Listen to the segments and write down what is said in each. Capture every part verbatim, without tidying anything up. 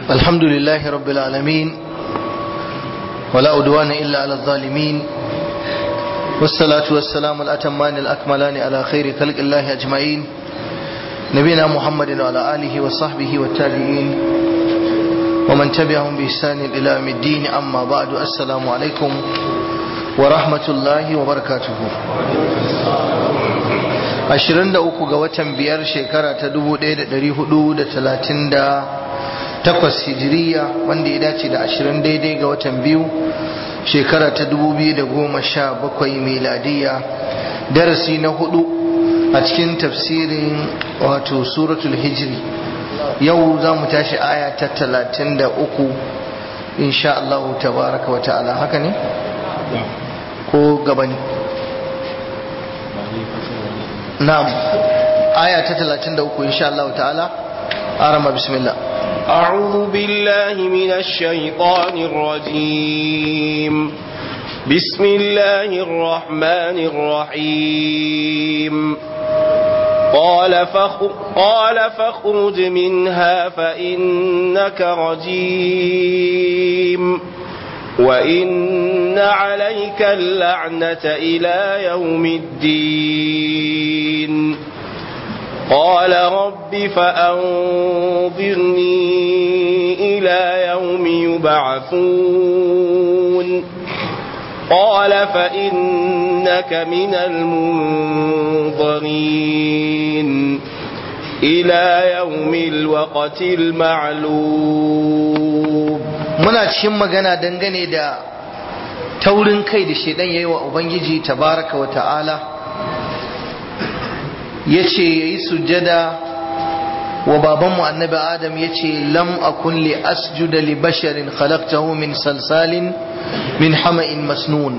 الحمد لله رب العالمين ولا أدوان إلا على الظالمين والصلاة والسلام الأتمان الأكملان على خير خلق الله أجمعين نبينا محمد وعلى آله وصحبه والتابعين ومن تبعهم بإحسان إلى يوم الدين أما بعد السلام عليكم ورحمة الله وبركاته ashirin da uku ga watan biyar shekara ta dubu ɗaya da ɗari hudu da talatin da takwas hijiriya wanda ya dace da ashirin daidai ga watan biyu shekara ta dubu biyu da goma sha bakwai miladiya darasi na hudu a cikin tafsirin wato suratul hijri yau za mu tashi aya ta talatin da uku insha Allah tabaraka wa ta'ala haka ne ko gabani نعم آية ثلاثين دوكو إن شاء الله تعالى أرمى بسم الله أعوذ بالله من الشيطان الرجيم بسم الله الرحمن الرحيم قال فخرج, قال فاخرج منها فإنك رجيم وإن عليك اللعنة إلى يوم الدين قال رب فأنظرني إلى يوم يبعثون قال فإنك من المنظرين إلى يوم الوقت المعلوم muna cikin magana dangane da taurin kai da shedan yayi wa ubangiji tabaraka wa ta'ala yace yayi sujjada wa babanmu annabi adam yace lam akun li asjuda li basharin khalaqtahu min salsalin min hama'in masnun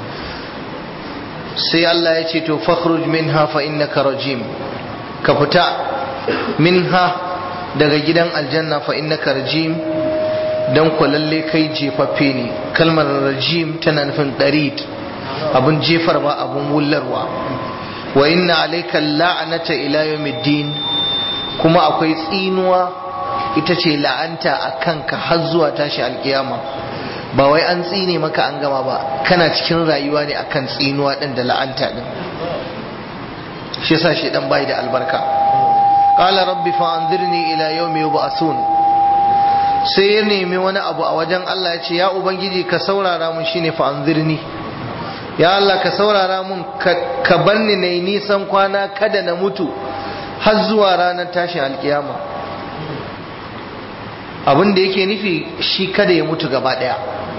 sai Allah yace to fakhruj minha fa innaka rajim ka fita minha daga gidan aljanna fa innaka rajim dan kwalalle kai jefaffe ne kalmar rajim tana nufin darid abun jefarwa abun wullarwa wa inna alayka la'anata ila yawmiddin kuma akwai tsinuwa ita ce la'anta akan ka har zuwa tashi alkiyama ba wai an tsine maka an gama ba kana cikin rayuwa ne akan tsinuwa din da la'anta din shi yasa shi dan bai da albarka qala rabbi fa anzirni ila yawmi yub'athun sai ya nemi wani abu a wajen Allah ya ce ya ubangiji ka saurara mun shine fa anzirni ya Allah ka saurara mun ka banni nayi nisan kwana kada na mutu har zuwa ranar tashin alkiyama abin da yake nufi shi kada ya mutu gaba daya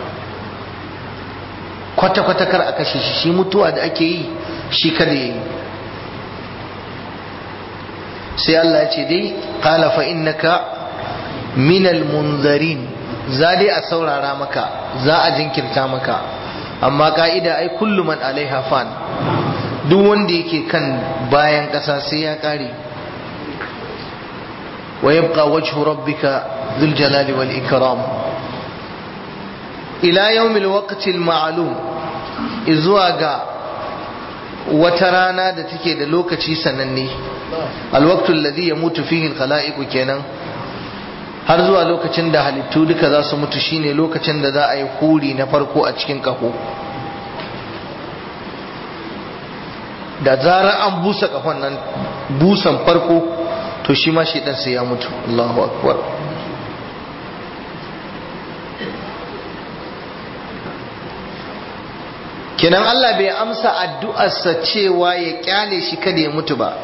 kwata kwata kar a kashe shi shi mutuwa da ake yi shi kada ya yi sai Allah ya ce dai qala fa innaka minal munzarin za dai a saurara maka za a jinkirta maka amma ka'ida ai kullu man alaiha fan duk wanda yake kan bayan ƙasa sai ya ƙare wa yabqa wajhu rabbika dhul jalali wal ikram ila yawmil waqtil ma'lum izuwa ga wata rana da take da lokaci sananne alwaqtu alladhi yamutu fihi alkhalaiq kenan har zuwa lokacin da halittu duka za su mutu shine lokacin da za a yi huri na farko a cikin kaho da zarar an busa kafan nan busan farko to shi ma shi dan sai ya mutu Allahu akbar kenan Allah bai amsa addu'arsa cewa ya kyale shi kada ya mutu ba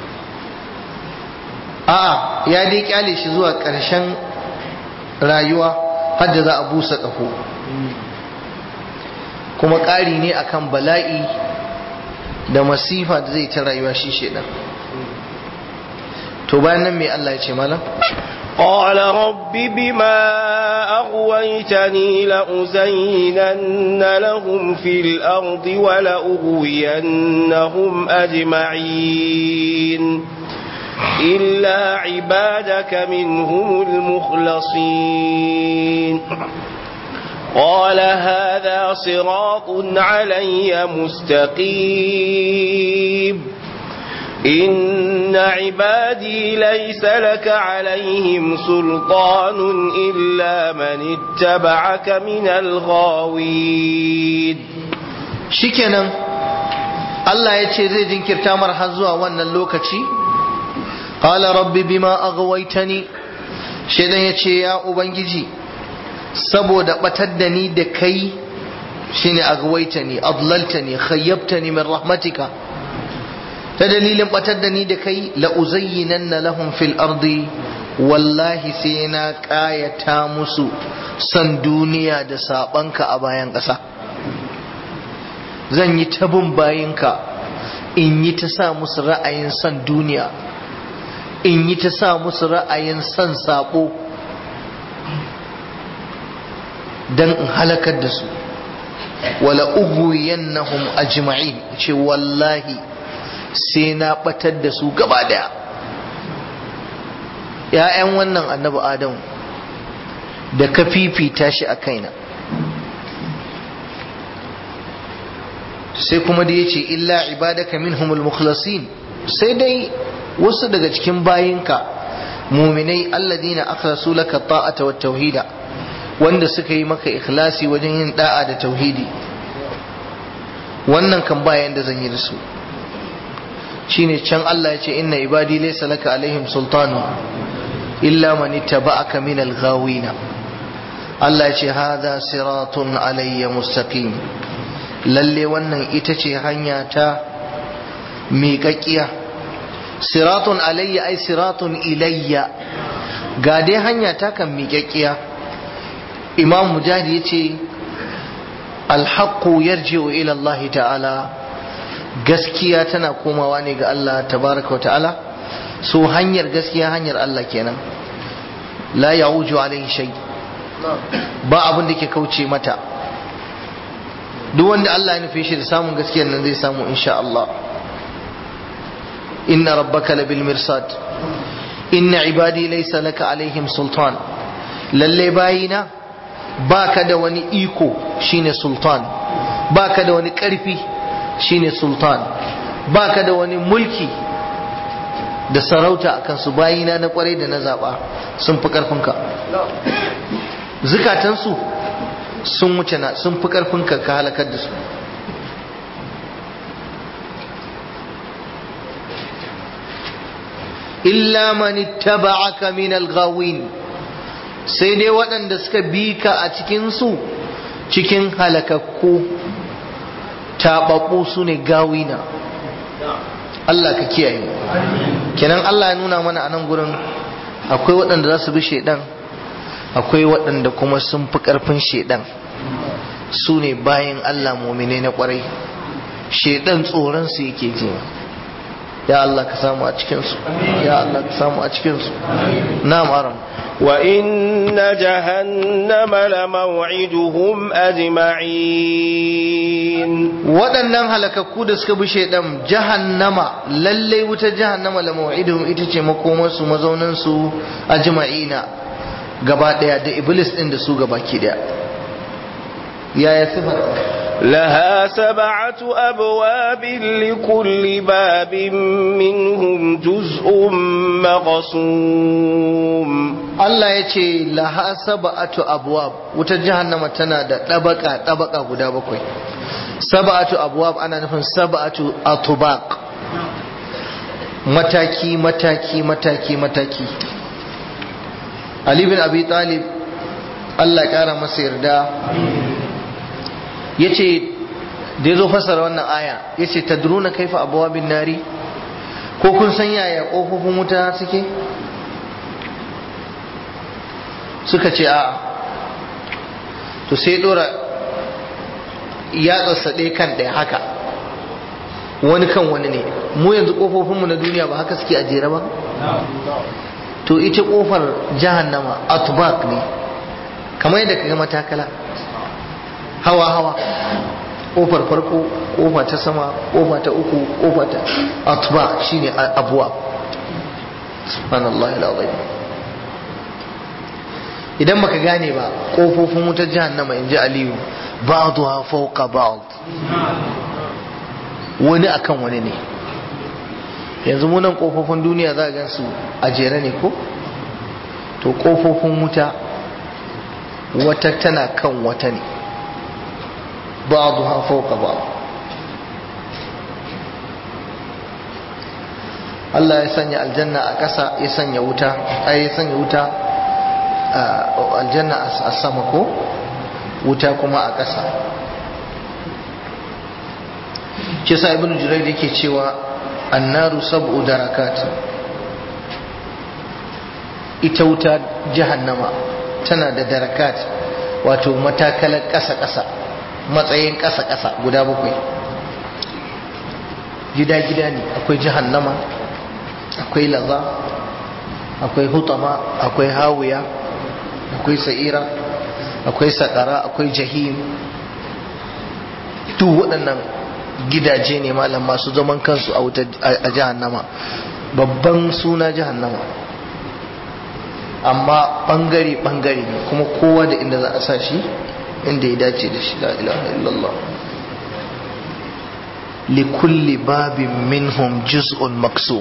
a'a ya dai kyale shi zuwa ƙarshen rayuwa har da za a busa ƙaho kuma ƙari ne akan bala'i da masifa da zai ta rayuwa shi shedan to bayan nan mai Allah ya ce malam قال رب بما أغويتني لأزينن لهم في الأرض ولأغوينهم أجمعين إلا عبادك منهم المخلصين قال هذا صراط علي مستقيم إن عبادي ليس لك عليهم سلطان إلا من اتبعك من الغاوين shikenan Allah ya ce zai jinkirta mar har zuwa wannan lokaci. Qala rabbi bima aghwaytani, shedan ya ce ya ubangiji saboda batar da ni da kai, shine aghwaytani adlaltani khayyabtani min rahmatika, ta dalilin batar da ni da kai la uzayyinanna lahum fil ardi, wallahi sai na kayata musu san duniya da sabanka a bayan ƙasa. Zan yi ta bin bayinka in yi ta sa musu ra'ayin san duniya, in yi ta sa musu ra'ayin san sabo dan in halakar da su. Wala ughwiyannahum ajma'in, ce wallahi sai na batar da su gaba daya. ‘Ya'yan wannan annabi Adamu da ka fifita shi a kaina, sai kuma da ya ce illa ibadaka minhumul mukhlasin, sai dai wasu daga cikin bayinka muminai alladina akhlasu laka ta'ata wat tauhida, wanda suka yi maka ikhlasi wajen yin da'a da tauhidi, wannan kan bayan da zan yi da su. Shine can Allah ya ce inna ibadi laysa laka alaihim sultanu illa man ittaba'aka minal ghawina. Allah ya ce hadha siratun alayya mustaqim, lalle wannan ita ce hanya ta miƙaƙiya. Siratun alayya ai siratun ilayya, ga dai hanya ta kan miƙaƙiya. Imam Mujahid ya ce alhaqqu yarji'u ila Allah ta'ala, gaskiya tana komawa ne ga Allah tabaraka wa ta'ala. So hanyar gaskiya hanyar Allah kenan, la ya'uju alayhi shay, ba abin da ke kauce mata. Duk wanda Allah ya nufe shi da samun gaskiyar nan zai samu insha Allah. Inna rabbaka labil mirsad, inna ibadi laysa laka alaihim sultan, lalle bayina baka da wani iko shine sultan, baka da wani karfi shine sultan, baka da wani mulki da sarauta akan su. Bayina na kwarai da na zaba sun fi karfinka, zukatansu sun wuce na, sun fi karfinka ka halakar da su. illa man ittaba'aka min al-ghawin, sai dai waɗanda suka bi ka a cikin su cikin halakakku taɓaɓɓu su ne gawina. Allah ka kiyaye. Kenan Allah ya nuna mana a nan gurin akwai waɗanda za su bi shaidan, akwai waɗanda kuma sun fi ƙarfin shaidan, su ne bayan Allah muminai na ƙwarai. Shaidan tsoron su yake ji. Ya Allah ka samu a cikinsu, ya Allah ka samu a cikinsu. Na'am aram. wa inna jahannama la maw'iduhum ajma'in, waɗannan halakakku da suka bi shaidan, jahannama lallai wuta jahannama la maw'iduhum ita ce makomarsu mazauninsu ajma'ina gaba ɗaya, da iblis ɗin da su gaba ki ɗaya. Yaya sifar? لها سبعة أبواب لكل باب منهم جزء مقسوم. Allah ya ce laha sab'atu abwab, wutar jahannama tana da ɗabaka ɗabaka guda bakwai. Sab'atu abwab ana nufin sab'atu atubaq, mataki mataki mataki mataki. Ali bin Abi Talib Allah ya kara masa yarda yace da yazo fasara wannan aya yace tadruna kaifa abwabin nari, ko kun san yaya kofofin wuta suke? Suka ce a. To sai dora ya tsatsade kan ɗaya haka, wani kan wani ne. Mu yanzu kofofinmu na duniya ba haka suke a jere ba? To ita kofar jahannama atbaq ne, kamar yadda kaga matakala hawa hawa. Kofar farko, kofa ta sama, kofa ta uku, kofa ta atbaq shine abwab. Subhanallahi alazim. Idan baka gane ba, kofofin wutar jahannama inji Aliyu ba'daha fawqa ba'd, wani akan wani ne. yanzu munan kofofin duniya za a gan su a jere ne ko to kofofin wuta wata tana kan wata ne ba'dha fawqa ba'd. Allah ya sanya aljanna a ƙasa, ya sanya wuta ai ya sanya wuta aljanna a sama ko wuta kuma a ƙasa. shi sa ibnu jurayr yake cewa annaru sab'u darakat, ita wuta jahannama tana da darakat, wato matakalar ƙasa-ƙasa, matsayin ƙasa-ƙasa guda bakwai, gida-gida ne. Akwai jahannama, akwai laza, akwai hutama, akwai hawiya, akwai sa'ira, akwai saƙara, akwai jahim. duk waɗannan gidaje ne malam masu zaman kansu a wuta a jahannama. Babban suna jahannama, amma ɓangare-ɓangare ne, kuma kowa da inda za a sa shi inda ya dace da shi. la ilaha illallah. likulli babin minhum juz'un maksum,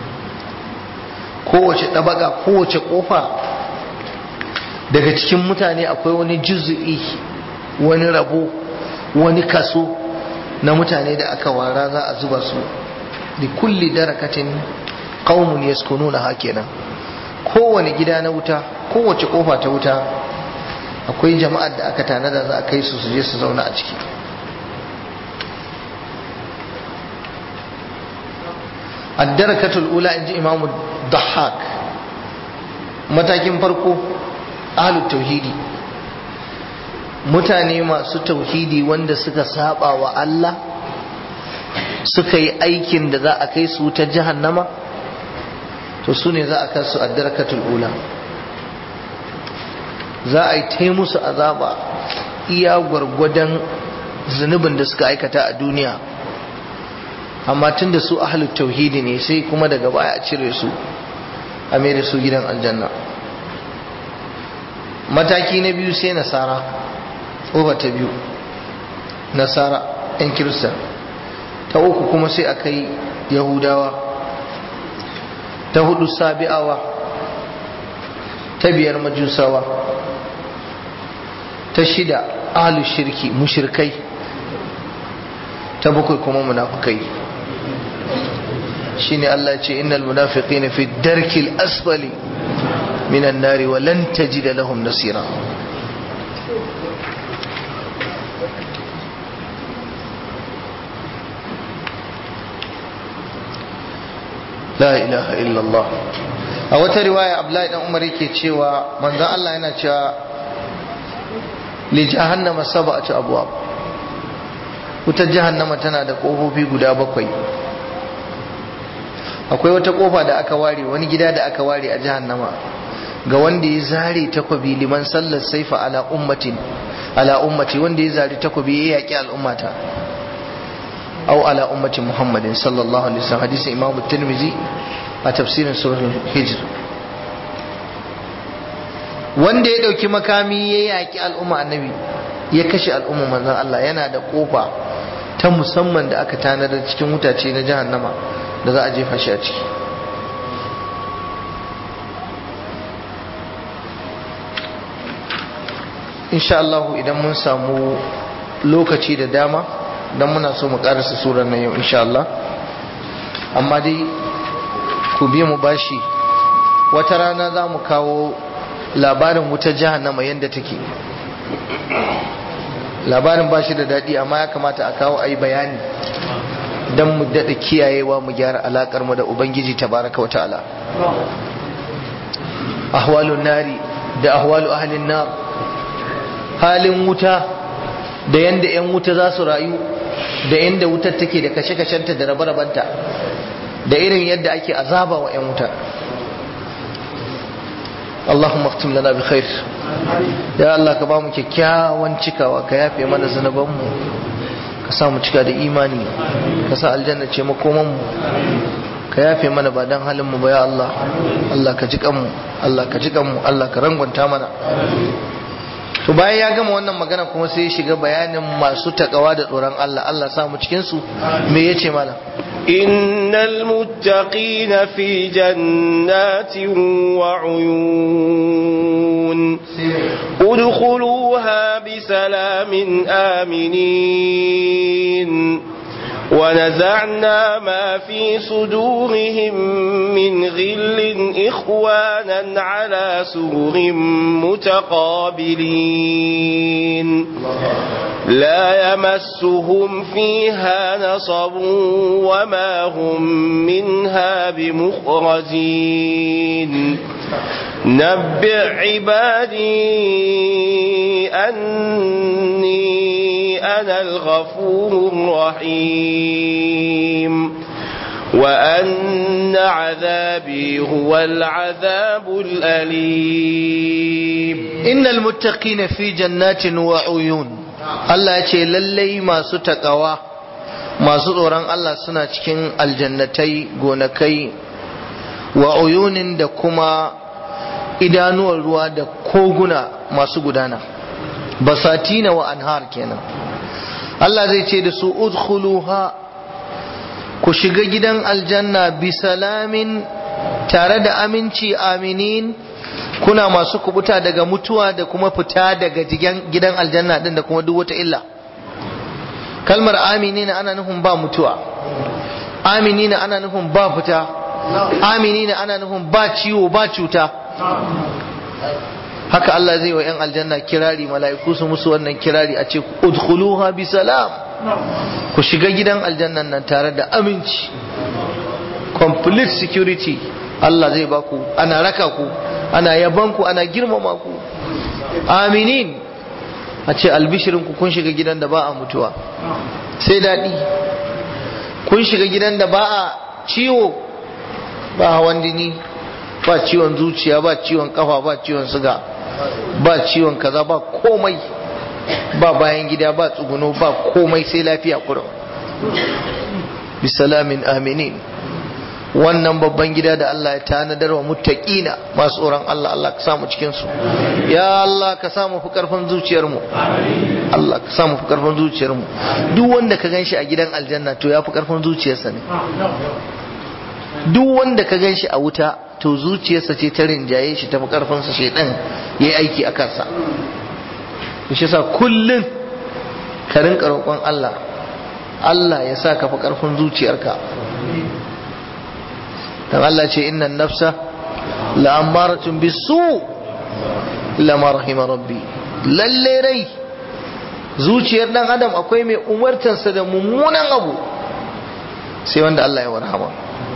kowace ɗabaga, kowace ƙofa daga cikin mutane akwai wani juz'i, wani rabo, wani kaso na mutane da aka wara za a zuba su. likulli darakatin qaumun yaskununa hakenan. kowane gida na wuta, kowace ƙofa ta wuta akwai jama'ar da aka tanada za a kai su su je su zauna a ciki. ad-darakatul ula inji imamu Dahhak, matakin farko ahlut tauhidi, mutane masu tauhidi wanda suka saba wa Allah, suka yi aikin da za a kai su ta jahannama, to su ne za a kai su ad-darakatul ula. za a yi ta musu azaba iya gwargwadon zunubin da suka aikata a duniya, amma tun da su ahlut tauhidi ne sai kuma daga baya a cire su a mai da su gidan aljanna. mataki na biyu sai nasara, tsoba ta biyu nasara yan kirista. ta uku kuma sai a kai yahudawa. ta hudu sabi'awa. ta biyar majusawa. ta shida ahlus shirki, mushrikai. ta bakwai kuma munafikai. shine Allah ya ce innal munafiqina fi darkil asfali minan nari wa lan tajid lahum nasira. la ilaha illallah. a wata riwaya Abdullahi dan Umar yake cewa manzon Allah yana cewa li jahannama sab'atu abwab, wutar jahannama tana da kofofi guda bakwai. akwai wata kofa da aka ware, wani gida da aka ware a jahannama ga wanda ya zare takwabi, liman sallar saifa ala ummatin ala ummati, wanda ya zare takwabi ya yaki al'ummata, au ala ummati Muhammadin sallallahu alaihi wasallam. hadisin Imam Tirmidhi a tafsirin surah al-Hijr. wanda ya dauki makami ya yaki al'umma annabi, ya kashe al'umma manzon Allah, yana da kofa ta musamman da aka tanadar cikin wutace na jahannama da za a jefa shi a ciki. insha Allah idan mun samu lokaci da dama, dan muna so mu karasa surar nan yau insha Allah, amma dai ku bi mu bashi, wata rana za mu kawo labarin wutar jahannama yadda take. labarin bashi da daɗi, amma ya kamata a kawo ayi bayani dan mu daɗa kiyayewa, mu gyara alakar mu da ubangiji tabaraka wa ta'ala. ahwalun nari da ahwalu ahlin nar, halin wuta da yanda yan wuta za su rayu, da yanda wutar take da kashe-kashenta da rabe-rabenta, da irin yadda ake azaba wa yan wuta. Allahumma khtim lana bi khair, ya Allah ka ba mu kyakkyawan cikawa, ka yafe mana zunubanmu, ka sa mu cika da imani, ka sa aljanna ce makomanmu, ka yafe mana ba dan halin mu ba ya Allah. Allah ka ji kanmu, Allah ka ji kanmu, Allah ka rangwanta mana. to bayan ya gama wannan magana kuma sai ya shiga bayanin masu takawa da tsoron Allah. Allah sa mu cikin su. Me yace mana? إن المتقين في جنات وعيون ادخلوها بسلام آمنين ونزعنا ما في صدورهم من غل إخوانا على سرر متقابلين لا يمسهم فيها نصب وما هم منها بمخرجين نبئ عبادي أني أنا الغفور الرحيم وأن عذابي هو العذاب الأليم إن المتقين في جنات وعيون Allah ya ce lallai masu takawa masu tsoron Allah suna cikin aljannatai gonakai wa uyunin da kuma idanuwar ruwa da koguna masu gudana basatina wa anhar kenan Allah zai ce da su udkhuluha ku shiga gidan aljanna bi salamin tare da aminci aminin kuna masu kubuta daga mutuwa da kuma fita daga gidan aljanna din da kuma duk wata illa kalmar aminina ana nufin ba mutuwa aminina ana nufin ba fita aminina ana nufin ba ciwo ba cuta haka Allah zai wa 'yan aljanna kirari mala'iku su musu wannan kirari a ce udkhuluha bi salam ku shiga gidan aljannan nan tare da aminci complete security Allah zai baku ana raka ku ana yaban ku ana girmama ku aminin a ce albishirin ku kun shiga gidan da ba a mutuwa sai daɗi kun shiga gidan da ba a ciwo ba hawan jini ba ciwon zuciya ba ciwon kafa ba ciwon suga ba ciwon kaza ba komai ba bayan gida ba tsuguno ba komai sai lafiya kurum bisalamin aminin wannan babban gida da Allah ya tanadar wa muttaqina masu tsoron Allah Allah ka samu cikin su ya Allah ka samu fi karfin zuciyar mu Allah ka samu fi karfin zuciyar mu duk wanda ka ganshi a gidan aljanna to ya fi karfin zuciyarsa ne duk wanda ka ganshi a wuta to zuciyarsa ce ta rinjaye shi ta fi karfin sa shedan yayi aiki a kansa shi yasa kullun ka rinka roƙon Allah Allah ya sa ka fi karfin zuciyarka dan Allah ce innan nafsa la'ammaratun bisu lama rahima rabbi lalle rai zuciyar dan adam akwai mai umartansa da mummunan abu sai wanda Allah ya warhama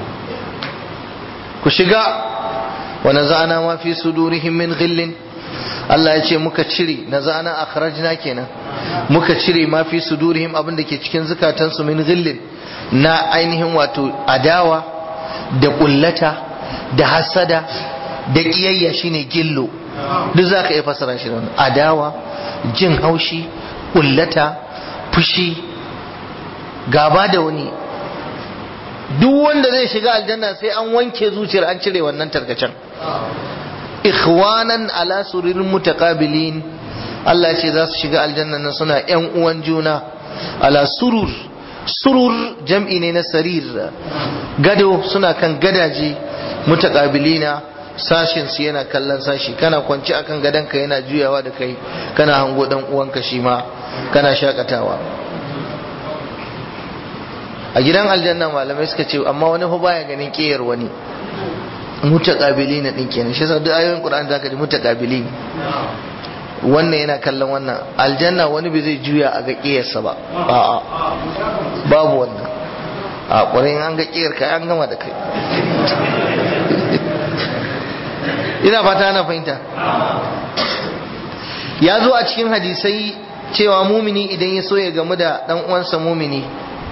ku shiga wa naza'ana ma fi sudurihim min ghillin Allah ya ce muka cire naza'ana akhrajna kenan muka cire ma fi sudurihim abin da ke cikin zukatansu min ghillin na ainihin wato adawa da kullata da hasada da kiyayya shine gillo duk zaka iya fasara shi da adawa jin haushi kullata fushi gaba da wani duk wanda zai shiga aljanna sai an wanke zuciyar an cire wannan tarkacen ikhwanan ala suririn mutaqabilin Allah ya ce za su shiga aljanna nan suna yan uwan juna ala surur surur jam'i ne na sarir gado suna kan gadaje mutaqabilina sashin su yana kallon sashi kana kwanci akan gadonka yana juyawa da kai kana hango dan uwanka shi ma kana shakatawa a gidan aljanna malamai suka ce amma wani fa baya ganin kiyar wani mutaqabilina din kenan shi yasa duk ayoyin Qur'ani zaka ji mutaqabilin wannan yana kallon wannan aljanna wani bai zai juya a ga kiyarsa ba a'a babu wannan a ƙwarin an ga kiyar ka an gama da kai ina fata ana fahimta ya zo a cikin hadisai cewa mumini idan ya so ya gamu da dan uwansa mumini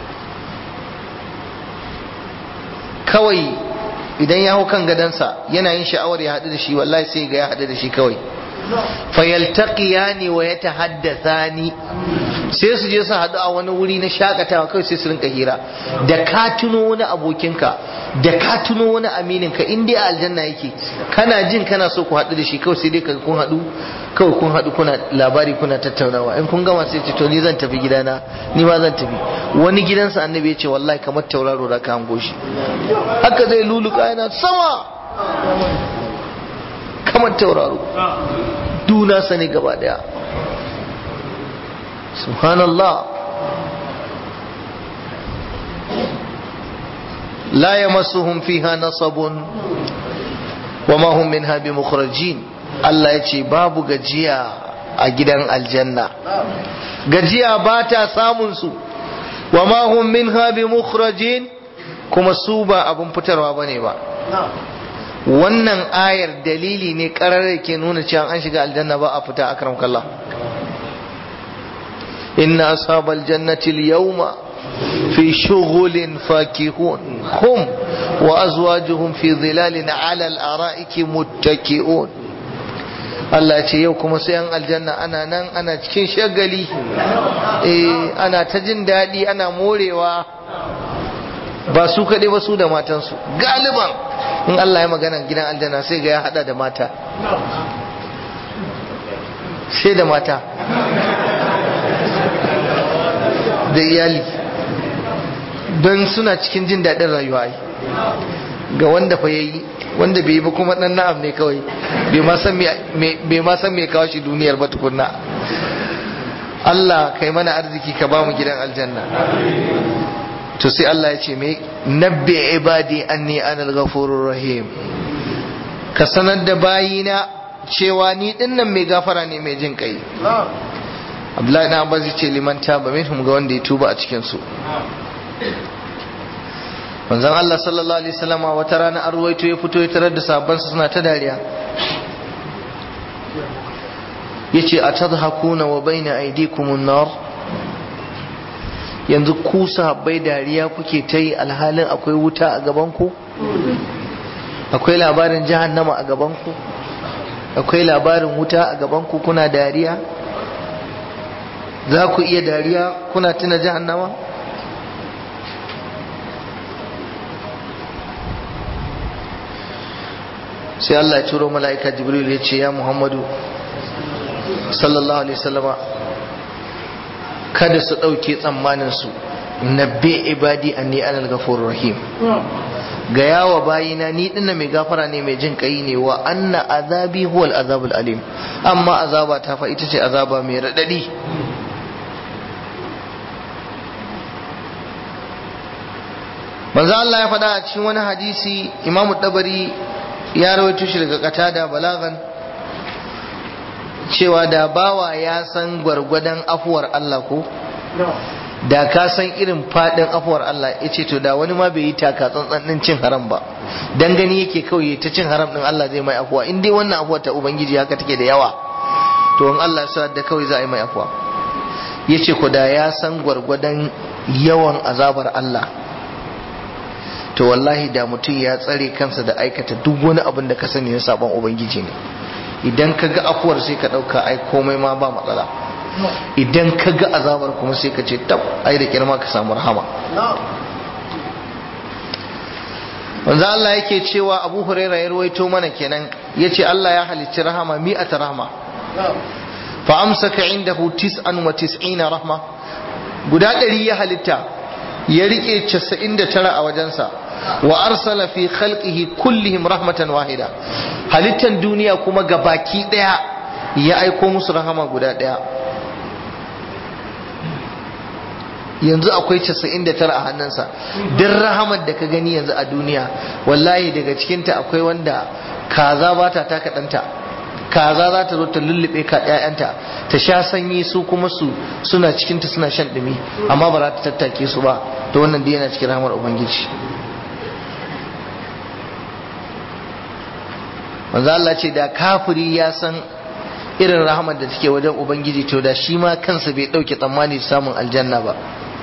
kawai idan ya hau kan gadansa yana yin sha'awar ya haɗu da shi wallahi sai ga ya haɗu da shi kawai fayaltaqiyani wa yatahaddathani sai su je su haɗu a wani wuri na shakatawa kawai sai su rinka hira da ka tuno wani abokinka da ka tuno wani amininka in dai a aljanna yake kana jin kana so ku haɗu da shi kawai sai dai ka kun haɗu kawai kun haɗu kuna labari kuna tattaunawa in kun gama sai ce to ni zan tafi gidana ni ma zan tafi wani gidansa annabi ya ce wallahi kamar tauraro da ka hango shi haka zai luluka yana sama kamar tauraro duna sani gaba daya subhanallah la yamassuhum fiha nasabun wa ma hum minha bimukhrajin Allah ya ce babu gajiya a gidan aljanna gajiya ba ta samun su wa ma hum minha bimukhrajin kuma su ba abun fitarwa bane ba wannan ayar dalili ne karar ke nuna cewa an shiga aljanna ba a fita akram kallah inna ashabal jannati al-yawma fi shughulin fakihun hum wa azwajuhum fi dhilalin ala al-ara'iki muttaki'un Allah ce yau kuma sai an aljanna ana nan ana cikin shagali eh ana ta jin daɗi ana morewa ba su kaɗai ba su da matansu galiban in Allah ya magana gidan aljanna sai ga ya hada da mata sai da mata da iyali don suna cikin jin daɗin rayuwa ga wanda fa yayi wanda bai yi ba kuma dan na'am ne kawai bai ma san me kawo shi duniyar ba tukunna Allah kai mana arziki ka ba mu gidan aljanna to sai Allah ya ce me nabbi ibadi anni anal ghafurur rahim ka sanar da bayina cewa ni dinnan mai gafara ne mai jin kai Abdullahi na Abbas ya ce liman taba minhum ga wanda ya tuba a cikin su manzon Allah sallallahu alaihi wasallam wata rana an ruwaito ya fito ya tarar da sahabban suna ta dariya yace atadhakuna wa baina aydikum nar yanzu ku sahabbai dariya kuke ta yi alhalin akwai wuta a gaban ku akwai labarin jahannama a gaban ku akwai labarin wuta a gaban ku kuna dariya za ku iya dariya kuna tuna jahannama sai Allah ya turo mala'ika Jibril ya ce ya Muhammadu sallallahu alaihi wasallama kada su dauke tsammanin su nabbi ibadi anni anal ghafurur rahim ga yawa bayina ni dinna mai gafara ne mai jin kai ne wa anna azabi huwal azabul alim amma azaba ta fa ita ce azaba mai radadi manzo Allah ya faɗa a cikin wani hadisi Imam Tabari ya rawaito shi daga Qatada balagan cewa da bawa ya san gwargwadon afuwar Allah ko da ka san irin fadin afuwar Allah yace to da wani ma bai yi taka tsantsan din cin haram ba dan gani yake kawai ta cin haram din Allah zai mai afuwa in dai wannan afuwar ta ubangiji haka take da yawa to in Allah ya sa da kawai za a yi mai afuwa yace ko da ya san gwargwadon yawan azabar Allah to wallahi da mutum ya tsare kansa da aikata duk wani abin da ka sani na sabon ubangiji ne idan ka ga afuwar sai ka dauka ai komai ma ba matsala idan ka ga azabar kuma sai ka ce tab ai da kirma ka samu rahama wanda Allah yake cewa Abu Huraira ya rawaito mana kenan yace Allah ya halicci rahama mi'ata rahma fa amsaka indahu tis'an wa tis'ina rahma guda ɗari ya halitta ya rike casa'in da tara a wajensa wa arsala fi khalqihi kullihim rahmatan wahida halittan duniya kuma gabaki daya ya aiko musu rahama guda daya yanzu akwai casa'in da tara a hannunsa duk rahamar da ka gani yanzu a duniya wallahi daga cikinta akwai wanda kaza ba ta taka ɗanta kaza za ta zo ta lullube ka ƴaƴanta ta sha sanyi su kuma su suna cikinta suna shan ɗumi amma ba za ta tattake su ba to wannan dai yana cikin rahamar ubangiji manzo Allah ce da kafiri ya san irin rahamar da take wajen ubangiji to da shi ma kansa bai dauke tsammani samun aljanna ba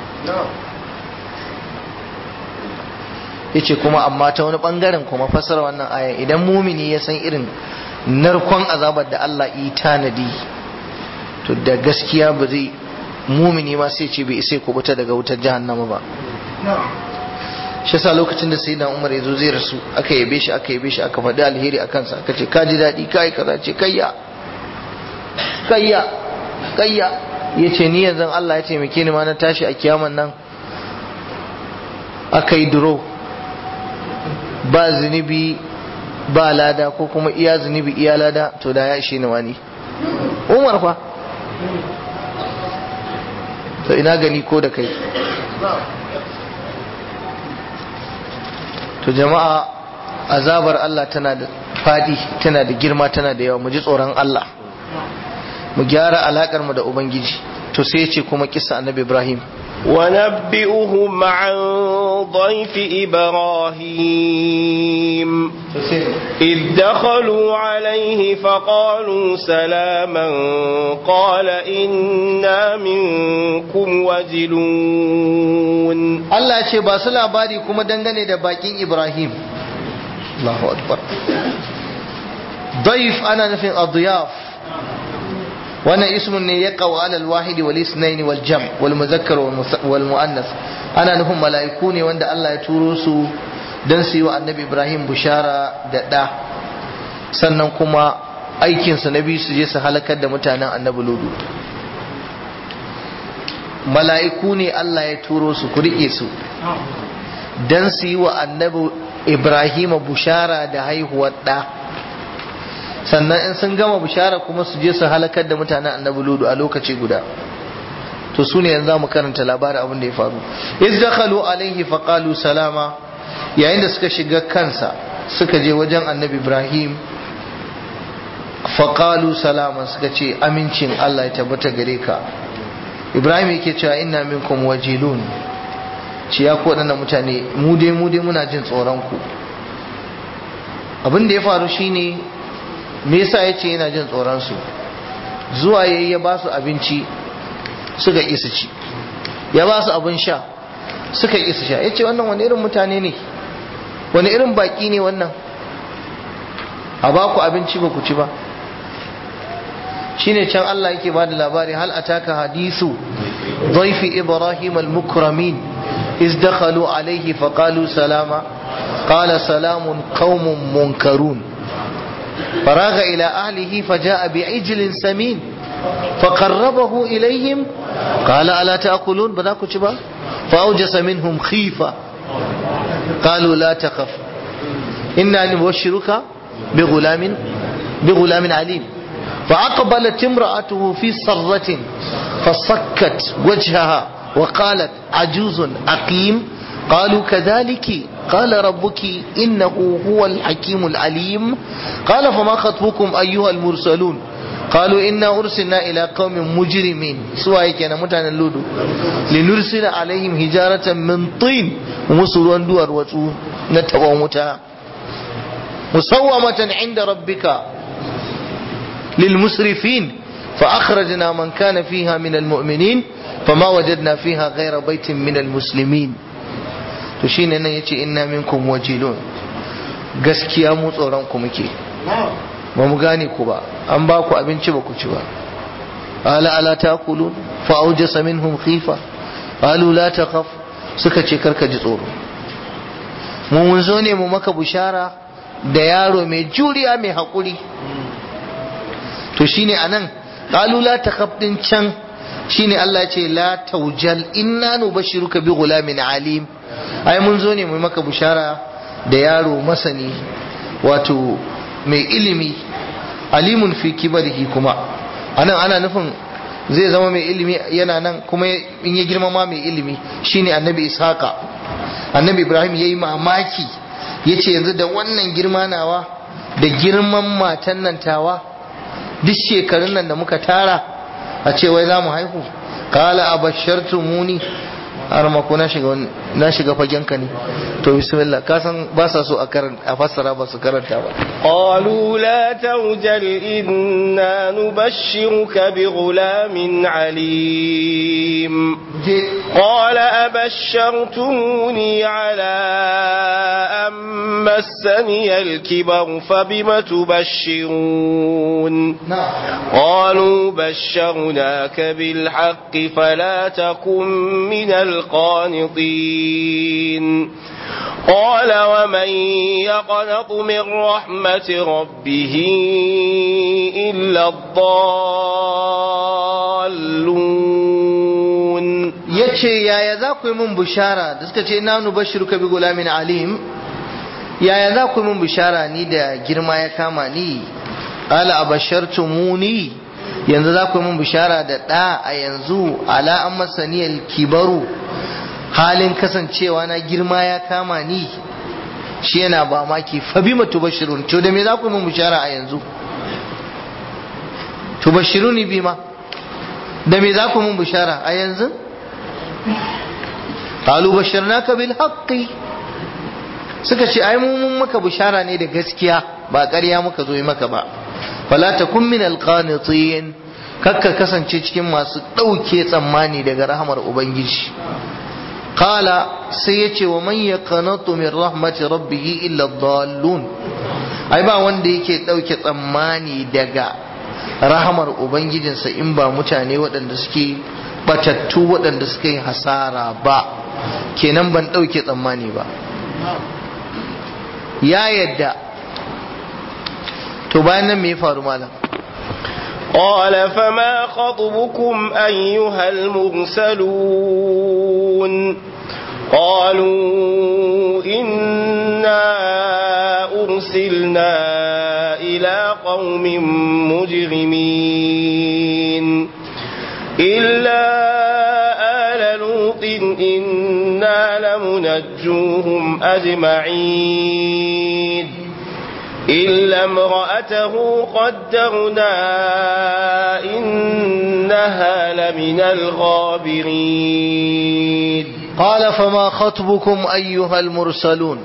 yace kuma amma ta wani bangaren kuma fasara wannan aya idan mumini ya san irin narkon azabar da Allah yi tanadi to da gaskiya ba zai mumini ma sai ce bai isa kubuta daga wutar jahannama ba shi yasa lokacin da sayyidina Umar ya zo zai rasu aka yabe shi aka yabe shi aka faɗi alheri akan sa aka ce ka ji daɗi kai kaza ce kayya kayya kayya yace ni yanzu Allah ya taimake ni ma na tashi a kiyaman nan akai duro ba zunubi ba lada ko kuma iya zunubi iya lada to da ya ishe ni wani Umar fa to ina gani ko da kai to jama'a azabar Allah tana da fadi tana da girma tana da yawa mu ji tsoron Allah mu gyara alakar mu da ubangiji to sai ya ce kuma kissa annabi Ibrahim ونبئهم عن ضيف إبراهيم إذ دخلوا عليه فقالوا سلاما قال إنا منكم وجلون الله يشي باسل عبادي كما دنغني دا باكين إبراهيم الله أكبر ضيف أنا نفين الضياف وانا اسم يقع على الواحد والاثنين والجمع والمذكر والمؤنث انا نهم ملائكوني وند الله يتوروسو dan su yi wa annabi Ibrahim bushara da ɗa sannan kuma aikinsa na biyu su je su halakar da mutanen annabi Ludu mala'iku ne Allah ya turo su ku riƙe su dan su yi wa annabi Ibrahim bushara da haihuwar ɗa sannan in sun gama bishara kuma su je su halakar da mutanen annabi Ludu a lokaci guda to su ne yanzu mu karanta labarin abin da ya faru iz dakhalu alaihi faqalu salama yayin da suka shiga kansa suka je wajen annabi Ibrahim faqalu salama suka ce amincin Allah ya tabbata gare ka Ibrahim yake cewa inna minkum wajilun ci ya ko wadannan mutane mu dai mu dai muna jin tsoron ku abin da ya faru shine me yasa yace yana jin tsoron su zuwa yayi ya ba su abinci suka ƙi su ci ya ba su abin sha suka ƙi su sha yace wannan wani irin mutane ne wani irin baki ne wannan a ba ku abinci ba ku ci ba shine can Allah yake bada labari hal ataka hadisu ضيف إبراهيم المكرمين إذ دخلوا عليه فقالوا سلاما قال سلام قوم منكرون فراغ إلى أهله فجاء بعجل سمين فقربه إليهم قال ألا تأكلون بذاكو شبا فأوجس منهم خيفة قالوا لا تخف إنا نبشرك بغلام بغلام عليم فأقبلت امرأته في صرة فصكت وجهها وقالت عجوز أقيم قالوا كذلك قال ربك إنه هو الحكيم العليم قال فما خطبكم أيها المرسلون قالوا إنا أرسلنا إلى قوم مجرمين سواء كان متعنا اللودو لنرسل عليهم هجارة من طين ومسلوا دوار وتو نتبع متى مسومة عند ربك للمسرفين فأخرجنا من كان فيها من المؤمنين فما وجدنا فيها غير بيت من المسلمين تشين أن يتي إنا منكم وجلون gaskiya mu tsoron ku muke ba mu gane ku ba an ba ku abinci ba ku ci ba ala ala takulun fa awjasa minhum khifa qalu la takhaf suka ce karka ji tsoro mu mun zo ne mu maka bushara da yaro mai juriya mai hakuri to shine anan qalu la takhaf din can shine Allah ya ce la taujal inna nubashiruka bi ghulamin alim ai mun zo ne mu maka bushara da yaro masani wato mai ilimi alimun fi kibarihi kuma anan ana nufin zai zama mai ilimi yana nan kuma in ya girmama mai ilimi shine annabi ishaqa annabi ibrahim yayi mamaki yace yanzu da wannan girma nawa da girman matan nan tawa duk shekarun nan da muka tara a ce wai za mu haihu qala abashartumuni har ma ko na shiga na shiga fagen ka ne to bismillah ka san ba sa so a karanta a fassara ba su karanta ba qalu la tawjal inna nubashshiruka bi ghulamin alim qala abashshartumuni ala am massani al-kibar fabima tubashshirun qalu basharnaka bil haqqi fala takun min القانطين قال ومن يقنط من رحمة ربه إلا الضالون ce yaya za ku yi mun bishara da suka ce na nubashiruka bi gulamin alim, yaya za ku yi mun bishara ni da girma ya kama ni? Ala abashartumuni, yanzu za ku yi mun bishara da ɗa a yanzu? Ala an masaniyal kibaru, halin kasancewa na girma ya kama ni. Shi yana ba maki fa bima tubashirun, to da me za ku yi mun bishara a yanzu? Tubashiruni bima, da me za ku mun bishara a yanzu? qalu basharnaka bil haqqi, suka ce ai mun maka bishara ne da gaskiya ba ƙarya muka zo yi maka ba. fala takun min al qanitin, kakka kasance cikin masu ɗauke tsammani daga rahamar ubangiji. qala sai yace wa man yaqnatu min rahmati rabbih illa ad-dallun, ai ba wanda yake ɗauke tsammani daga rahamar ubangijinsa in ba mutane waɗanda suke batattu, waɗanda suka yi hasara ba. Kenan ban ɗauke tsammani ba, ya yadda. To bayan nan me ya faru malam? قال فما خطبكم أيها المرسلون قالوا إنا أرسلنا إلى قوم مجرمين إلا آل لوط إنا لمنجوهم أجمعين إلا امرأته قدرنا إنها لمن الغابرين. قال فما خطبكم أيها المرسلون،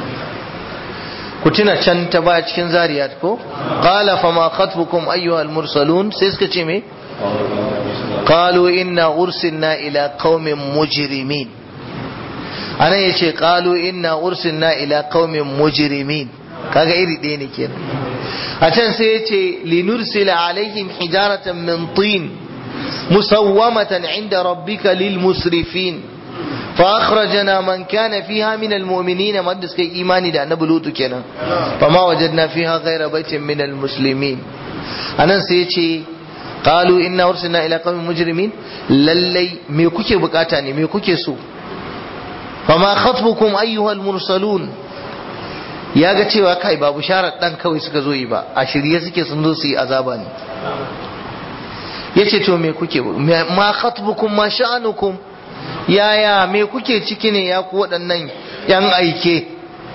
كتنا كان تبع cikin zariyat ko قال فما خطبكم أيها المرسلون sai suka ce me قالوا إنا أرسلنا إلى قوم مجرمين. أنا yace قالوا إنا أرسلنا إلى قوم مجرمين, kaga iri ɗaya ne kenan. A can sai yace linursila alaihim hijaratan min tin musawwamatan inda rabbika lil musrifin fa akhrajna man kana fiha min al mu'minin, man da suka yi imani da annabi lutu kenan. fa ma wajadna fiha ghayra baitin min al muslimin. anan sai yace qalu inna ursilna ila qaumin mujrimin, lallai me kuke bukata ne, me kuke so? fa ma khatbukum ayyuhal mursalun, ya ga cewa kai ba bisharar dan kawai suka zo yi ba, a shirye suke sun zo su yi azaba ne. yace to me kuke, ma khatbukum ma sha'anukum, yaya me kuke ciki ne ya ku waɗannan yan aike?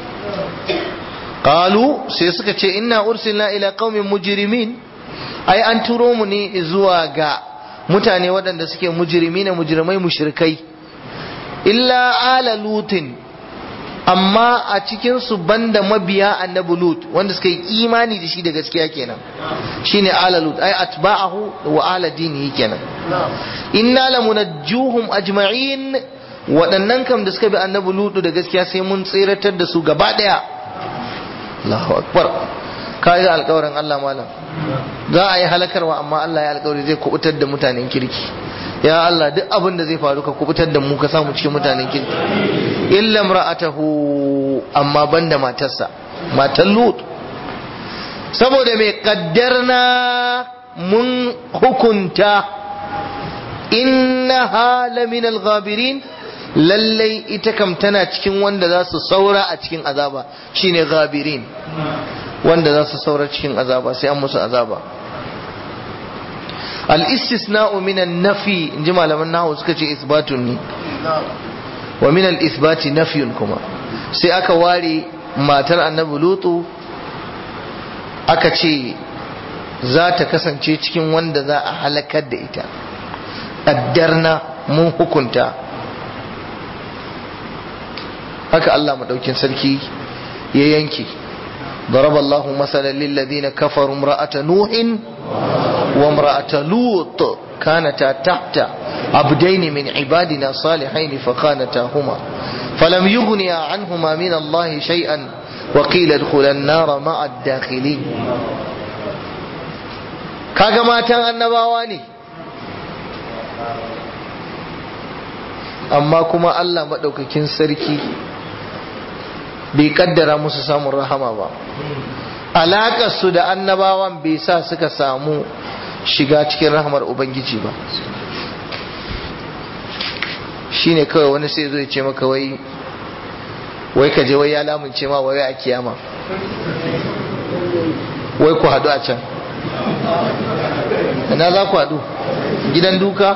qalu sai suka ce inna ursilna ila qaumin mujrimin, ai an turo mu ne zuwa ga mutane waɗanda suke mujrimi na mujrimai mushrikai. illa ala lutin, amma a cikin su banda mabiya annabi lut wanda suka yi imani da shi da gaskiya kenan, shine ala lut ai atba'ahu wa ala dinihi kenan. inna lamunajjuhum ajma'in, waɗannan kam da suka bi annabi lut da gaskiya sai mun tsiratar da su gaba daya. Allahu akbar, kai da alƙawarin Allah malam, za a yi halakarwa amma Allah ya alƙawari zai kubutar da mutanen kirki. Ya Allah, duk abin da zai faru ka kubutar da mu, ka samu cikin mutanen kirki. illa imra'atahu, amma banda matarsa, matan Lut. saboda mai kaddarna mun hukunta innaha laminal ghabirin, lallai ita kam tana cikin wanda za su saura a cikin azaba, shine ghabirin, wanda za su saura cikin azaba, sai an musu azaba. al-istisna'u min an-nafi, inji malaman nahwu suka ce isbatun ne, wa min al-isbati nafyun, kuma sai aka ware matar annabi lutu aka ce za ta kasance cikin wanda za a halakar da ita. qaddarna, mun hukunta. haka Allah madaukin sarki ya yanke. ضرب الله مثلا للذين كفروا امرأة نوح وامرأة لوط كانتا تحت عبدين من عبادنا صالحين فخانتاهما فلم يغنيا عنهما من الله شيئا وقيل ادخلا النار مع الداخلين. kaga matan annabawa ne, amma kuma Allah madaukakin sarki bai kaddara musu samun rahama ba. Alaƙarsu da annabawan bai sa suka samu shiga cikin rahamar Ubangiji ba. shine kawai wani sai zo ya ce maka wai wai ka je wai ya lamunce ma wai a kiyama wai ku hadu a can. ina za ku hadu? gidan duka?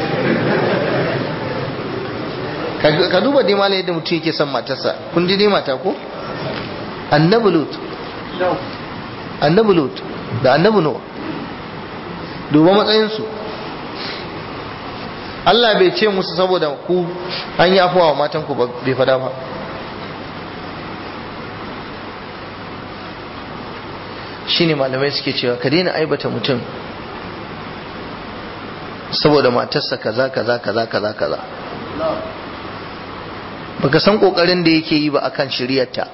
ka duba dai malai yadda mutum yake son matarsa. kun ji dai mata ko? annabi lut annabi lut da annabi nuh duba matsayinsu. Allah bai ce musu saboda ku an yi afuwa wa matanku bai fada ba. shine malamai suke cewa ka daina aibata mutum saboda matarsa kaza kaza kaza kaza kaza baka san kokarin da yake yi ba akan shiriyarta.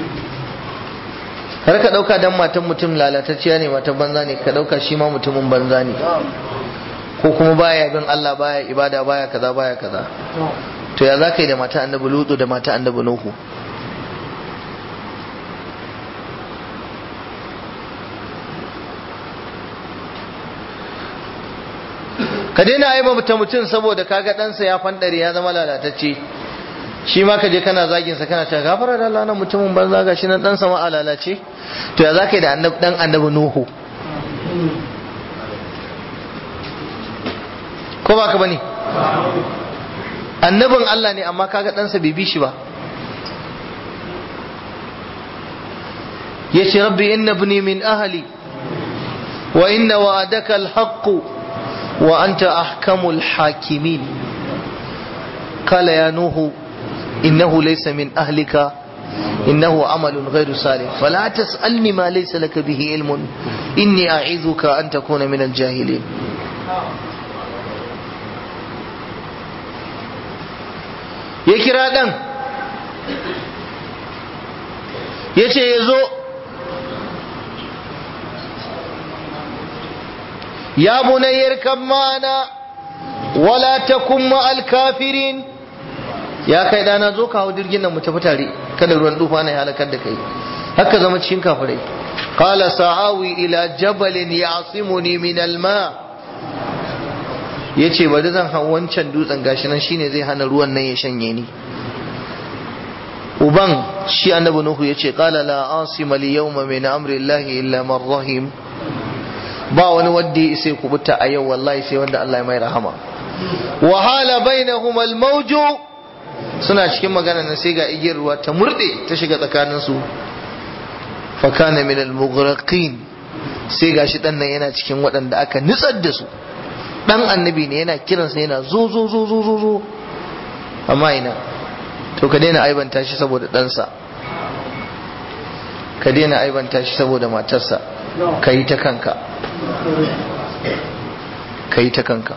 har ka dauka dan matan mutum lalatacciya ne, matan banza ne, ka dauka shi ma mutumin banza ne, ko kuma baya bin Allah, baya ibada, baya kaza baya kaza. to ya zaka yi da mata annabi Lutu da mata annabi Nuhu? ka daina aibata mutum saboda kaga ɗansa ya fandare ya zama lalatacce, shi ma ka je kana zagin sa kana cewa gafara da Allah, nan mutumin banza gashi nan ɗansa ma a lalace. to ya zaka yi da annabi dan annabi Nuhu? ko ba ka bane? annabin Allah ne amma kaga ɗansa bai bi shi ba. yace rabbi inna ibni min ahli wa inna wa'adaka al-haqq wa anta ahkamul hakimin. qala ya nuhu innahu laysa min ahlika innahu amalun ghayru salih fala tas'alni ma laysa laka bihi ilmun inni a'idhuka an takuna min al-jahilin. ya kira dan yace yazo, ya bunayyar kamana wala takum ma'al kafirin. ya kai dana zo ka hau jirgin nan mu tafi tare, kada ruwan dufa na ya halakar da kai, haka zama cikin kafirai. qala sa'awi ila jabalin ya'simuni min alma. yace bari zan hau wancan dutsen gashi nan shine zai hana ruwan nan ya shanye ni. uban shi annabi Nuhu yace qala la asima al yawma min amri llahi illa man rahim. ba wani wanda ya isa kubuta a yau wallahi sai wanda Allah ya mai rahama. wa hala bainahum al mawju. suna cikin magana nan sai ga igiyar ruwa ta murde ta shiga tsakanin su. fa kana min al mughraqin. sai gashi dan nan yana cikin waɗanda aka nitsar da su. dan annabi ne yana kiransa yana zo zo zo zo zo zo amma ina. to ka daina aibanta shi saboda ɗansa, ka daina aibanta shi saboda matarsa, ka yi ta kanka, ka yi ta kanka.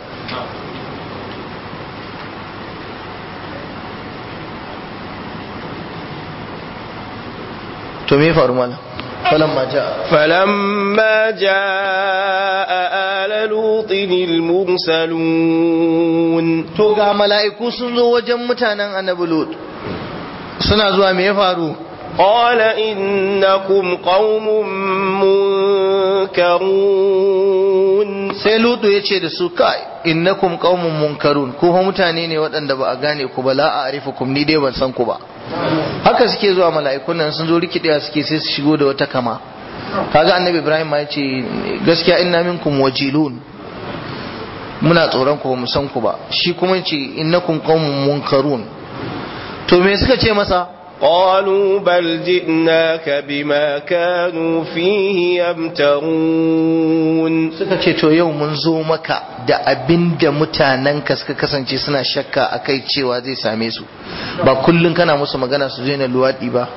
to me faru mana? فلما جاء فلما جاء آل لوط المرسلون. to ga mala'iku sun zo wajen mutanen annabi Lut, suna zuwa me ya faru? قال إنكم قوم منكرون. sai Lutu ya ce da su, kai innakum qaumun munkarun, ku fa mutane ne waɗanda ba a gane ku ba, la a'rifukum, ni dai ban san ku ba. haka suke zuwa mala'ikun nan sun zo rikidewa suke sai su shigo da wata kama. kaga annabi Ibrahim ma yace gaskiya inna minkum wajilun, muna tsoron ku ba mu san ku ba. shi kuma yace innakum qaumun munkarun. to me suka ce masa? قالوا بل جئناك بما كانوا فيه يمترون. suka ce to yau mun zo maka da abinda mutanenka suka kasance suna shakka akai cewa zai same su. ba kullun kana musu magana su daina luwadi ba,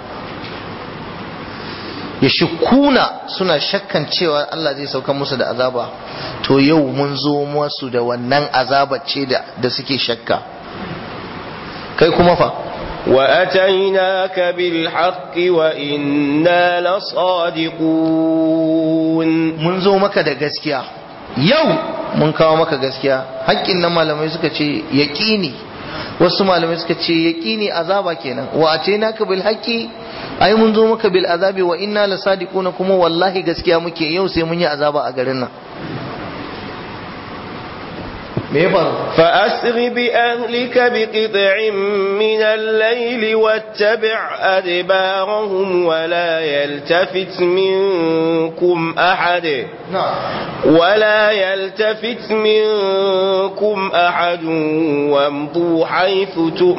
ya shukuna suna shakkan cewa Allah zai sauka musu da azaba. to yau mun zo musu da wannan azabar ce da da suke shakka. kai kuma fa وأتيناك بالحق وإنا لصادقون. mun zo maka da gaskiya, yau mun kawo maka gaskiya. haƙƙin nan malamai suka ce yaƙini, wasu malamai suka ce yaƙini azaba kenan. wa atainaka bil haqqi, ai mun zo maka bil azabi wa inna lasadiquna, kuma wallahi gaskiya muke, yau sai mun yi azaba a garin nan. me ya faru فأسر بأهلك بقطع من الليل واتبع أدبارهم ولا يلتفت منكم أحد na'am ولا يلتفت منكم أحد وامضوا حيث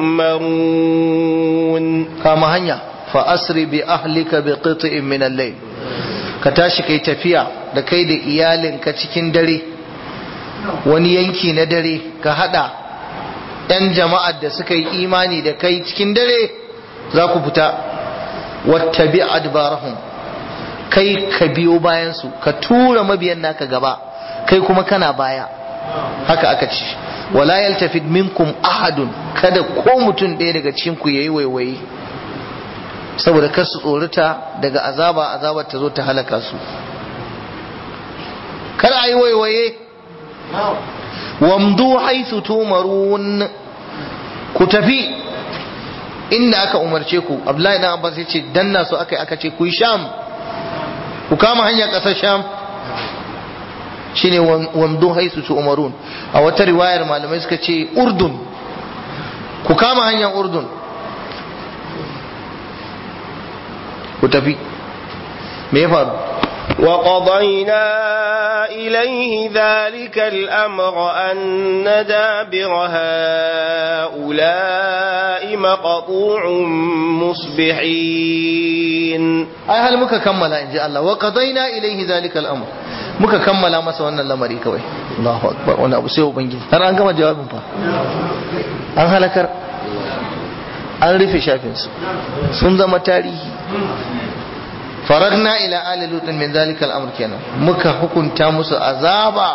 تؤمرون kama hanya fa asri bi ahlika bi qit'in min al-layl ka tashi kai tafiya da kai da iyalinka cikin dare wani yanki na dare ka hada yan jama'ar da suka yi imani da kai cikin dare za ku fita wattabi adbarahum kai ka biyo bayan su ka tura mabiyan naka gaba kai kuma kana baya haka aka ce wala yaltafid minkum ahadun kada ko mutum ɗaya daga cikin ku yayi waiwaye saboda kar su tsorata daga azaba azabar ta zo ta halaka su kar ayi waiwaye wamdu haythu tumarun ku tafi inda aka umarce ku Abdullahi dan Abbas yace danna su akai aka ce ku yi Sham ku kama hanyar kasar Sham shine wamdu haythu tumarun a wata riwayar malamai suka ce Urdun ku kama hanyar Urdun ku tafi me ya faru وقضينا إليه ذلك الأمر أن دابر هؤلاء مقطوع مصبحين ai hal muka kammala inji Allah wa qadaina ilayhi zalika al-amr muka kammala masa wannan lamari kawai Allahu akbar wannan abu sai ubangiji har an gama jawabin fa an halakar an rufe shafin su sun zama tarihi faragna ila ali lutin min zalika al-amr kenan muka hukunta musu azaba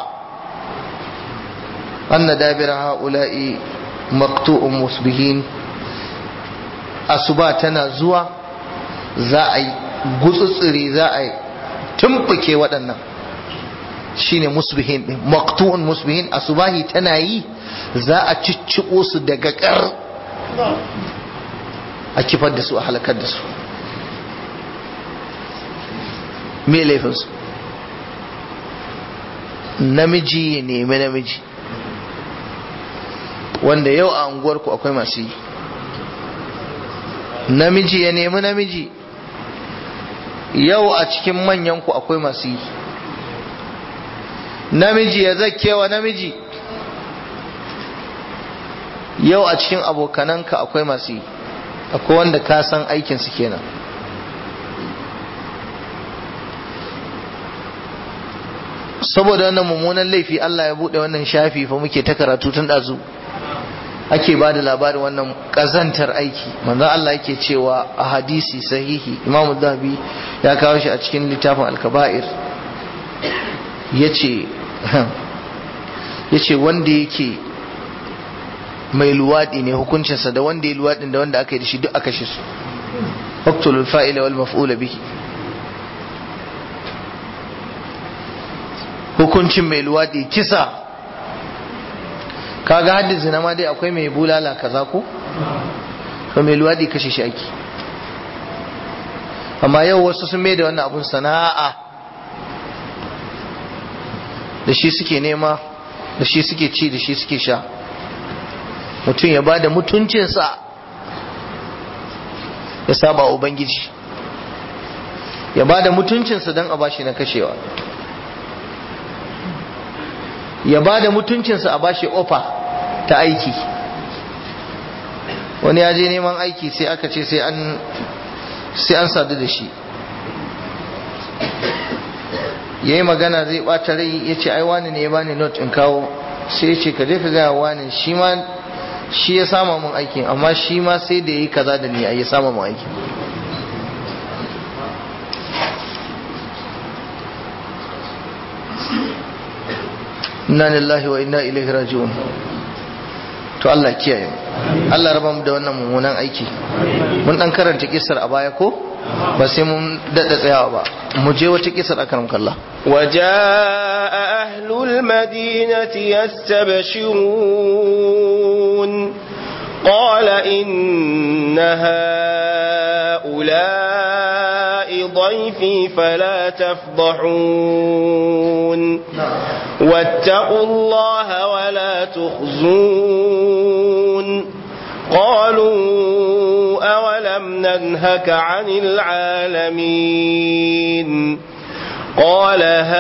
anna dabira haula'i maqtu'un musbihin asuba tana zuwa za a yi gutsutsuri za a yi tumbuke waɗannan shine musbihin din maqtu'un musbihin asubahi tana yi za a cicciko su daga kar a kifar da su a halakar da su me laifinsu namiji ya nemi namiji wanda yau a unguwarku akwai masu yi namiji ya nemi namiji yau a cikin manyanku akwai masu yi namiji ya zakewa namiji yau a cikin abokananka akwai masu yi akwai wanda ka san aikinsu kenan saboda wannan mummunan laifi Allah ya bude wannan shafi fa muke ta karatu tun dazu ake ba da labarin wannan kazantar aiki manzon Allah yake cewa a hadisi sahihi Imam Dhahabi ya kawo shi a cikin littafin Al-Kaba'ir yace yace wanda yake mai luwadi ne hukuncinsa da wanda ya luwadin da wanda aka yi da shi duk aka shi su uqtulul fa'ila wal maf'ula bihi hukuncin mai luwadi kisa kaga haddin zina ma dai akwai mai bulala kaza ko to mai luwadi kashe shi ake amma yau wasu sun mai da wannan abun sana'a da shi suke nema da shi suke ci da shi suke sha mutum ya bada mutuncinsa ya saba wa ubangiji ya bada mutuncinsa don a bashi na kashewa ya bada mutuncinsa a bashi ofa ta aiki wani ya je neman aiki sai aka ce sai an sai an sadu da shi ya yi magana zai ɓata rai ya ce ai wani ne ya bani not in kawo sai ya ce ka je ka gaya wani shi ma shi ya sama mun aikin amma shi ma sai da ya yi kaza da ni ya sama mun aikin inna lillahi wa inna ilaihi raji'un to Allah kiyaye Allah raba mu da wannan mummunan aiki mun dan karanta kissar a baya ko ba sai mun dada tsayawa ba mu je wata kissar akan kalla وجاء أهل المدينة يستبشرون قال إن هؤلاء ضيفي فلا تفضحون واتقوا الله ولا تخزون قالوا أولم ننهك عن العالمين قال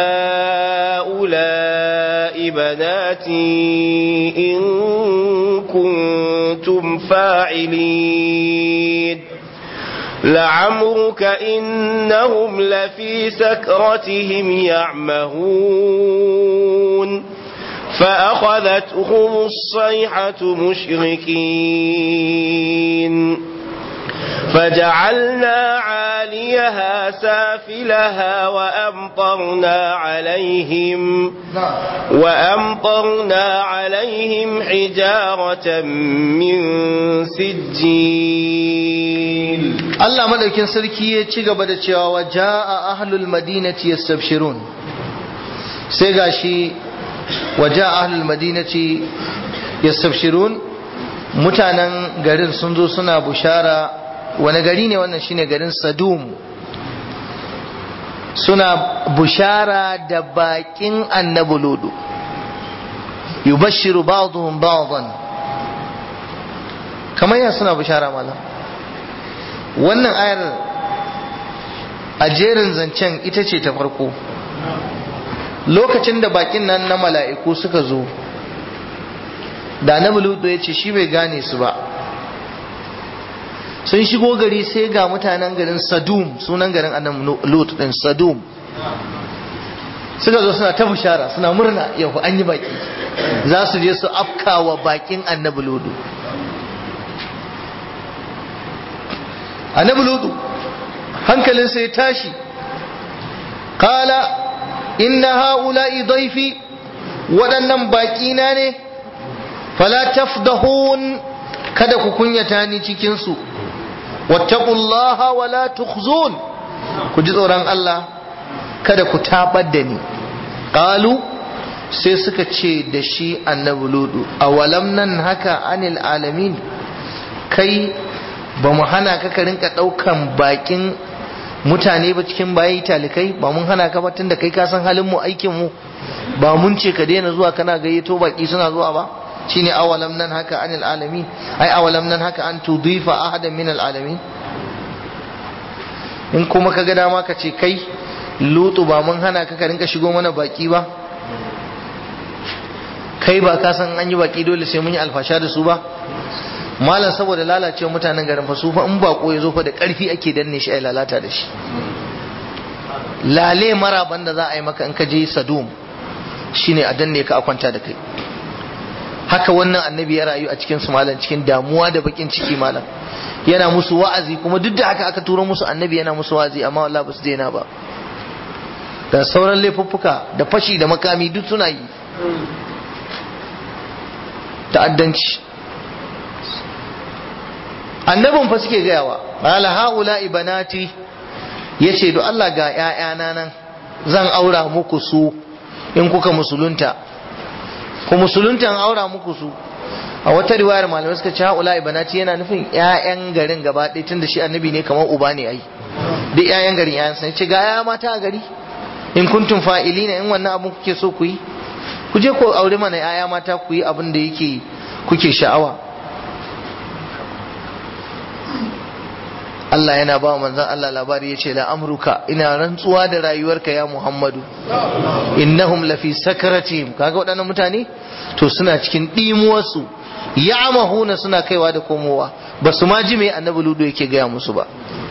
هؤلاء بناتي إن كنتم فاعلين لعمرك إنهم لفي سكرتهم يعمهون فأخذتهم الصيحة مشركين فجعلنا عاليها سافلها وأمطرنا عليهم وأمطرنا عليهم حجارة من سجيل. Allah madaukin sarki ya ci gaba da cewa wa jaa ahlul madinati yastabshirun, sai gashi wa jaa ahlul madinati yastabshirun, mutanen garin sun zo suna bushara. Wani gari ne wannan? Shine garin Sadum. Suna bushara da bakin annabi Ludu. Yubashshiru ba'dhum ba'dhan. Kamar ya suna bushara malam. Wannan ayar a jerin zancen ita ce ta farko. Lokacin da bakin nan na mala'iku suka zo, da annabi Ludu ya ce shi bai gane su ba. Sun shigo gari sai ga mutanen garin Sadum, sunan garin annabi Lut din Sadum, suka zo suna ta bushara, suna murna yau an yi baki, za su je su afkawa bakin annabi Lutu. Annabi Lutu hankalin sai tashi, qala inna haula'i dayfi, waɗannan baki na ne, fala tafdahun, kada ku kunyata ni cikin su, wattaqullaha wala tukhzun, ku ji tsoron Allah kada ku tabar da ni. Qalu, sai suka ce da shi annabi Lutu, awalam nan haka anil alamin, kai ba mu hana ka ka rinka daukan bakin mutane ba cikin bayi talikai, ba mun hana ka ba tunda kai ka san halin mu, aikin mu, ba mun ce ka daina zuwa kana gayyato baki suna zuwa ba? Shine awalam nan haka anil alamin, ai awalam nan haka an tudifa ahadan min al alamin. In kuma kaga dama ka ce kai Lutu ba mun hana ka ka rinka shigo mana baki ba, kai ba ka san an yi baki dole sai mun yi alfasha da su ba? Malam saboda lalacewa mutanen garin fa su fa in bako ya zo fa da karfi ake danne shi ai lalata da shi. Lale maraban da za a yi maka in ka je Sadum shine a danne ka a kwanta da kai. Haka wannan annabi ya rayu a cikin su malam, cikin damuwa da bakin ciki malam, yana musu wa'azi, kuma duk da haka aka turo musu annabi yana musu wa'azi, amma wallahi ba su daina ba. Da sauran laifuffuka da fashi da makami duk suna yi, ta'addanci. Annabin fa suke gayawa, ala haula ibanati, yace do Allah ga ƴaƴana nan zan aura muku su in kuka musulunta, ku musulunta an aura muku su. A wata riwayar malamai suka ce haula ibanati yana nufin ƴaƴan garin gaba ɗaya, tunda shi annabi ne kamar uba ne ai, duk ƴaƴan garin ƴaƴan sa. Ce ga ƴaƴa mata a gari, in kuntum fa'ilina, in wannan abun kuke so ku yi, ku je ku aure mana ƴaƴa mata ku yi abin da yake kuke sha'awa. Allah yana ba manzon Allah labari, yace la amruka, ina rantsuwa da rayuwarka ya Muhammadu, innahum lafi sakaratihim, kaga waɗannan mutane to suna cikin dimuwarsu, ya'mahuna, suna kaiwa da komowa, basu ma ji me annabi Ludu yake gaya musu ba.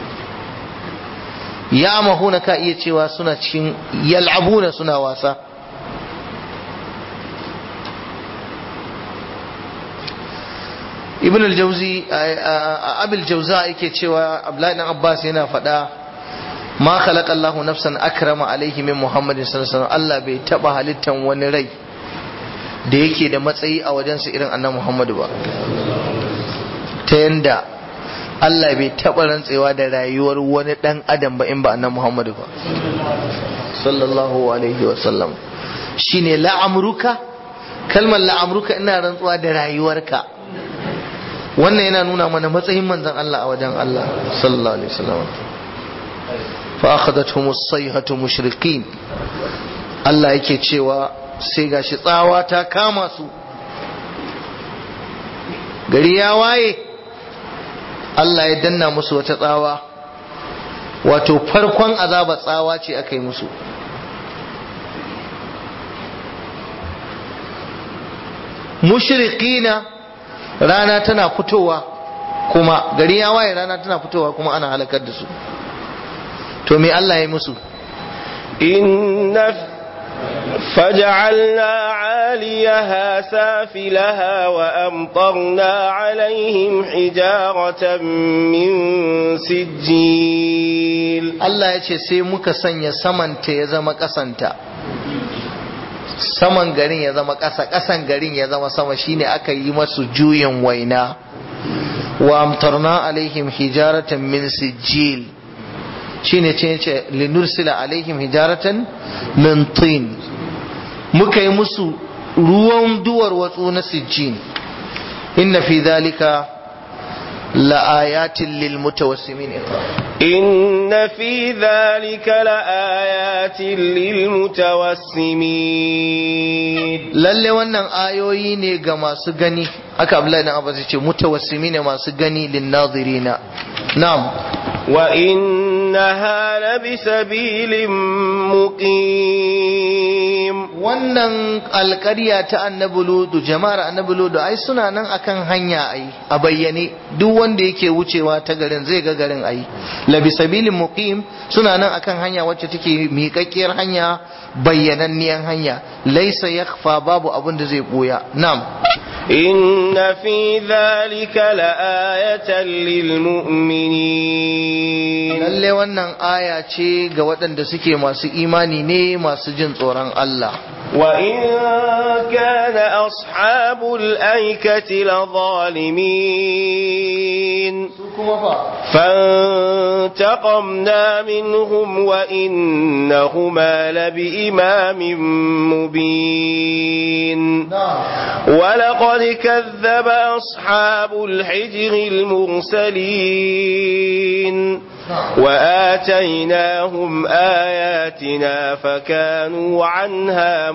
Ya'mahuna ka iya cewa suna cikin yal'abuna, suna wasa. Ibn al-Jawzi, Abil Jawza yake cewa Abdullahi dan Abbas yana faɗa, ma khalaqa Allahu nafsan akrama alaihi min Muhammadin sallallahu alaihi wasallam, Allah bai taba halittan wani rai da yake da matsayi a wajensa irin annabi Muhammadu ba, ta yanda Allah bai taba rantsewa da rayuwar wani dan adam ba in ba annabi Muhammadu ba sallallahu alaihi wasallam. Shine la'amruka, kalmar la'amruka, ina rantsuwa da rayuwarka. Wannan yana nuna mana matsayin manzon Allah a wajen Allah sallallahu alaihi wasallam. Fa akhadathum as-sayhatu mushrikin, Allah yake cewa sai gashi tsawa ta kama su gari ya waye Allah ya danna musu wata tsawa wato farkon azabar tsawa ce aka yi musu mushriqina rana tana fitowa kuma gari ya waye rana tana fitowa kuma ana halakar da su to me Allah ya musu inna فجعلنا عاليها سافلها وأمطرنا عليهم حجارة من سجيل الله يقول سي muka sanya samanta ya zama kasanta saman garin ya zama kasa kasan garin ya zama sama shine aka yi masu juyin waina wa amtarna alaihim hijaratan min sijil shine ce ce linursila alaihim hijaratan min tin muka yi musu ruwan duwar watsu na sijjin inna fi dhalika la ayatin lil mutawassimin inna fi dhalika la ayatin lil mutawassimin lalle wannan ayoyi ne ga masu gani aka Abdullahi dan Abbas ce mutawassimin masu gani lin nadirina na'am وإنها لبسبيل مقيم wannan alƙarya ta annabi ludu jama'ar annabi ludu ai suna nan akan hanya ai a bayyane duk wanda yake wucewa ta garin zai ga garin ai labisabilin muqim suna nan akan hanya wacce take miƙaƙƙiyar hanya bayyananniyar hanya laisa yakhfa babu abin da zai boya na'am inna fi dhalika la'ayatan lilmu'minin lalle wannan aya ce ga waɗanda suke masu imani ne masu jin tsoron Allah wa in kana ashabul aikati ladhalimin fantaqamna minhum wa innahuma labiimamin mubin wa laqad kadhaba ashabul hijri al-mursalin وآتيناهم آياتنا فكانوا عنها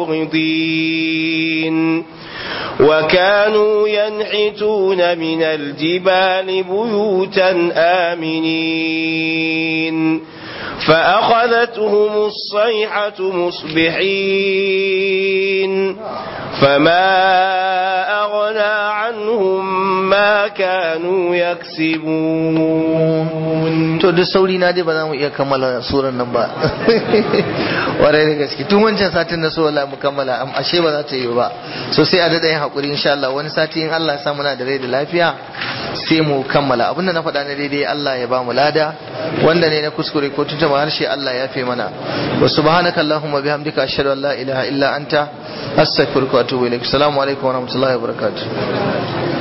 معرضين وكانوا ينحتون من الجبال بيوتا آمنين فأخذتهم الصيحة مصبحين فما أغنى عنهم ما كانوا يكسبون to duk sauri na dai ba za mu iya kammala surar nan ba warai da gaske tun wancan satin na so Allah mu kammala am ashe ba za ta yi ba so sai a dada yin hakuri insha Allah wani sati in Allah ya sa muna da rai da lafiya sai mu kammala abinda na faɗa na daidai Allah ya ba mu lada wanda ne na kuskure ko tuntuma harshe Allah ya fi mana wa subhanaka allahumma bihamdika ashhadu an la ilaha illa anta astaghfiruka wa atubu ilaik assalamu alaikum wa rahmatullahi wa barakatuh